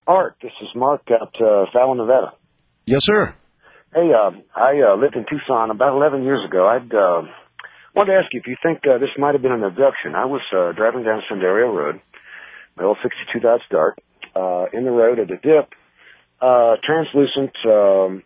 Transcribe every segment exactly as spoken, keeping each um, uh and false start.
Art, this is Mark at uh, Fallon, Nevada. Yes, sir. Hey, uh, I uh, lived in Tucson about eleven years ago. I'd uh, wanted to ask you if you think uh, this might have been an abduction. I was uh, driving down Sendero Road, my old sixty-two Dodge Dart, uh, in the road at a dip, uh, translucent, um,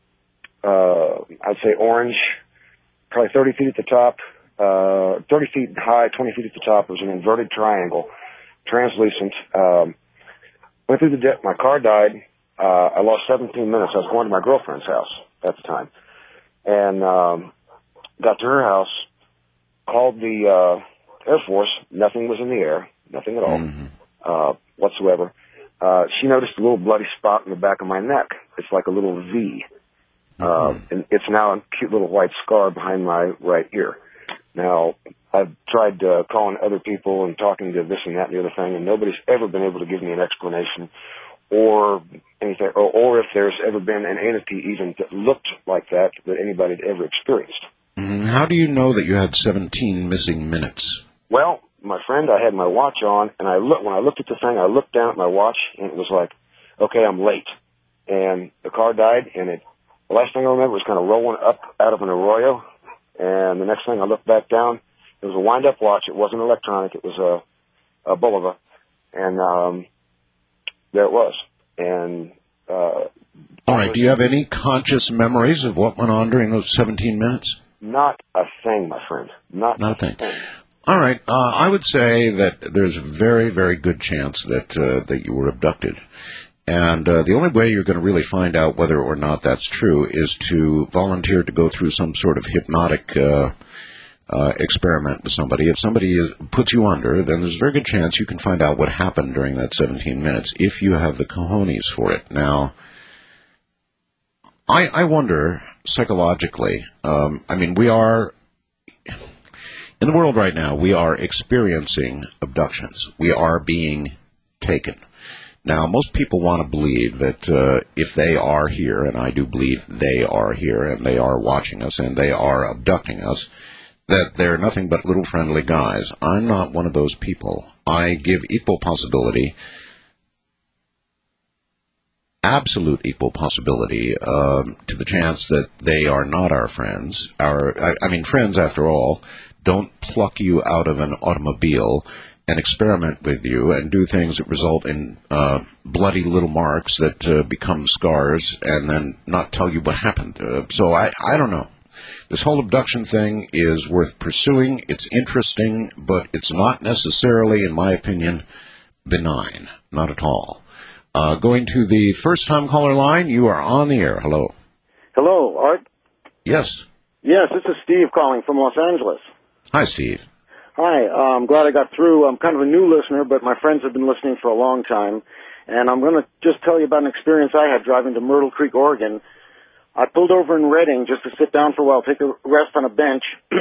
uh, I'd say orange, probably thirty feet at the top, uh, thirty feet high, twenty feet at the top. It was an inverted triangle, translucent. Um, went through the dip. My car died. Uh, I lost seventeen minutes. I was going to my girlfriend's house at the time. And um, got to her house, called the uh, Air Force. Nothing was in the air, nothing at all Mm-hmm. uh, whatsoever. Uh, she noticed a little bloody spot in the back of my neck. It's like a little V. Uh, Mm-hmm. and it's now a cute little white scar behind my right ear. Now, I've tried uh, calling other people and talking to this and that and the other thing, and nobody's ever been able to give me an explanation or anything, or, or if there's ever been an entity even that looked like that that anybody had ever experienced. Mm-hmm. How do you know that you had seventeen missing minutes? Well, my friend, I had my watch on, and I look when I looked at the thing, I looked down at my watch, and it was like, okay, I'm late. And the car died, and it, the last thing I remember was kind of rolling up out of an arroyo, and the next thing I looked back down, it was a wind-up watch. It wasn't electronic. It was a, a Bulova, and um, there it was. And uh, All right. Do you have any conscious memories of what went on during those seventeen minutes? Not a thing, my friend. Not, Not a thing. thing. All right. Uh, I would say that there's a very, very good chance that uh, that you were abducted. And uh, the only way you're going to really find out whether or not that's true is to volunteer to go through some sort of hypnotic uh, uh, experiment with somebody. If somebody is, puts you under, then there's a very good chance you can find out what happened during that seventeen minutes if you have the cojones for it. Now, I, I wonder, psychologically, um, I mean, we are, in the world right now, we are experiencing abductions. We are being taken. Now, most people want to believe that uh, if they are here, and I do believe they are here, and they are watching us, and they are abducting us, that they're nothing but little friendly guys. I'm not one of those people. I give equal possibility, absolute equal possibility, um, to the chance that they are not our friends. Our, I, I mean, friends, after all, don't pluck you out of an automobile and experiment with you and do things that result in uh, bloody little marks that uh, become scars and then not tell you what happened. Uh, so I, I don't know. This whole abduction thing is worth pursuing. It's interesting, but it's not necessarily, in my opinion, benign. Not at all. Uh, going to the first-time caller line, you are on the air. Hello. Hello, Art? Yes. Yes, this is Steve calling from Los Angeles. Hi, Steve. Hi, uh, I'm glad I got through. I'm kind of a new listener, but my friends have been listening for a long time. And I'm going to just tell you about an experience I had driving to Myrtle Creek, Oregon. I pulled over in Redding just to sit down for a while, take a rest on a bench.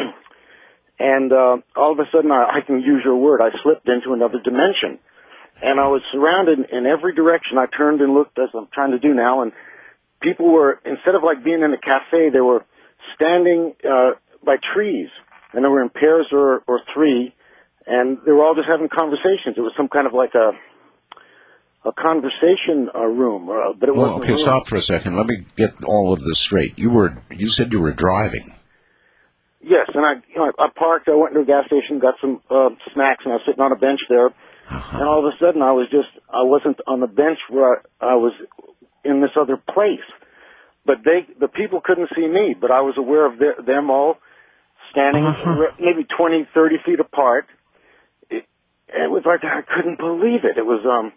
and uh, all of a sudden, I, I can use your word, I slipped into another dimension. And I was surrounded in every direction. I turned and looked, as I'm trying to do now, and people were, instead of like being in a cafe, they were standing uh, by trees. And they were in pairs or, or three, and they were all just having conversations. It was some kind of like a a conversation uh, room, uh, but it well, wasn't. Okay, a room. stop for a second. Let me get all of this straight. You were, you said you were driving. Yes, and I, you know, I parked. I went to a gas station, got some uh, snacks, and I was sitting on a bench there. Uh-huh. And all of a sudden, I was just, I wasn't on the bench where I, I was in this other place. But they, the people couldn't see me, but I was aware of their, them all standing uh-huh. maybe twenty, thirty feet apart. It, it was like, I couldn't believe it. It was, um,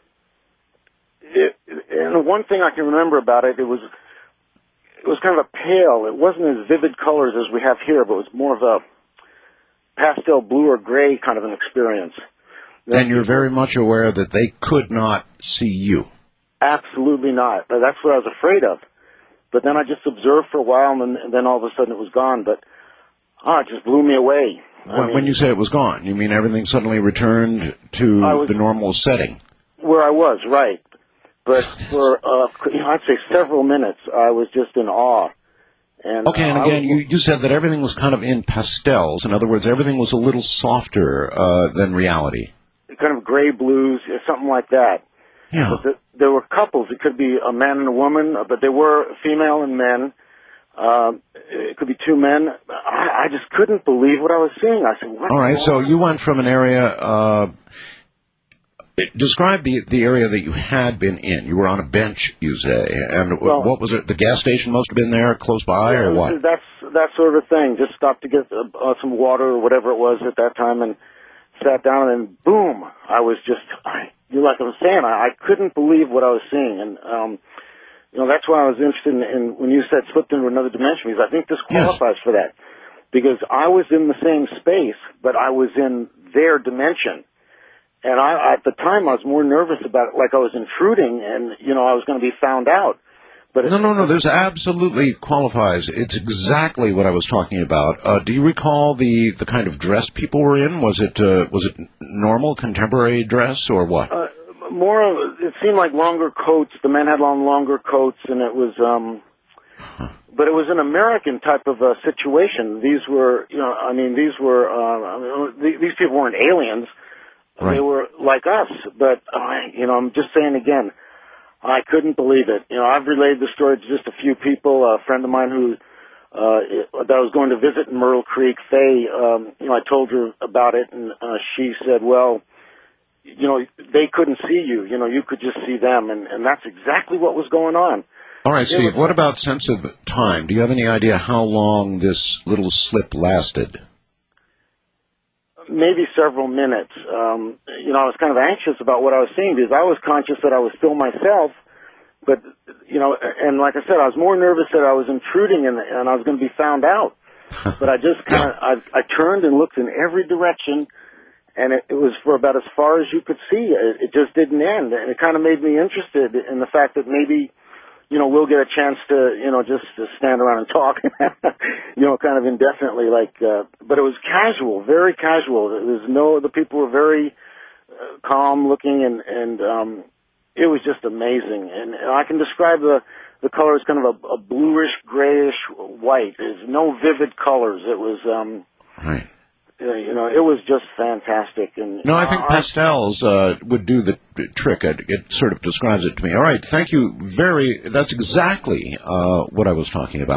it, and one thing I can remember about it, it was, it was kind of a pale. It wasn't as vivid colors as we have here, but it was more of a pastel blue or gray kind of an experience. And you're very much aware that they could not see you. Absolutely not. That's what I was afraid of. But then I just observed for a while, and then, and then all of a sudden it was gone. But ah, it just blew me away. When, mean, when you say it was gone, you mean everything suddenly returned to was, the normal setting? Where I was, right. But for, uh, I'd say several minutes, I was just in awe. And, okay, and uh, again, was, you, you said that everything was kind of in pastels. In other words, everything was a little softer uh, than reality. Kind of gray blues, something like that. Yeah. But the, there were couples. It could be a man and a woman, but they were female and men. Uh, it could be two men. I, I just couldn't believe what I was seeing. I said, "What?" All right. So you went from an area. Uh, describe the the area that you had been in. You were on a bench, you say, and Well, what was it? The gas station must have been there, close by, yeah, or what? That's that sort of thing. Just stopped to get uh, uh, some water or whatever it was at that time, and sat down, and boom! I was just, I, you like I was saying, I, I couldn't believe what I was seeing, and um, you know that's why I was interested in, in when you said slipped into another dimension, because I think this qualifies Yes. for that, because I was in the same space, but I was in their dimension. And I, at the time, I was more nervous about it, like I was intruding, and you know, I was going to be found out. But No, no, no. This absolutely qualifies. It's exactly what I was talking about. Uh, do you recall the, the kind of dress people were in? Was it uh, was it normal contemporary dress or what? Uh, more, of, it seemed like longer coats. The men had on longer coats, and it was, um, Huh. but it was an American type of uh, situation. These were, you know, I mean, these were, uh, I mean, these people weren't aliens. Right. They were like us, but I, you know, I'm just saying again, I couldn't believe it. You know, I've relayed the story to just a few people. A friend of mine who uh, that I was going to visit in Myrtle Creek, Faye, um, you know, I told her about it, and uh, she said, "Well, you know, they couldn't see you. You know, you could just see them," and and that's exactly what was going on. All right, Steve. was, What about sense of time? Do you have any idea how long this little slip lasted? Maybe several minutes. Um, you know, I was kind of anxious about what I was seeing because I was conscious that I was still myself. But, you know, and like I said, I was more nervous that I was intruding and, and I was going to be found out. But I just kind of, I, I turned and looked in every direction, and it, it was for about as far as you could see. It, it just didn't end. And it kind of made me interested in the fact that maybe, you know, we'll get a chance to, you know, just to stand around and talk, you know, kind of indefinitely, like, uh, but it was casual, very casual. There was no, the people were very uh, calm looking, and, and, um, it was just amazing. And, and I can describe the, the color as kind of a, a bluish, grayish white. There's no vivid colors. It was, um, Right. uh, you know, it was just fantastic. And No, I think uh, pastels uh, would do the trick. It, it sort of describes it to me. All right, thank you very. That's exactly uh, what I was talking about.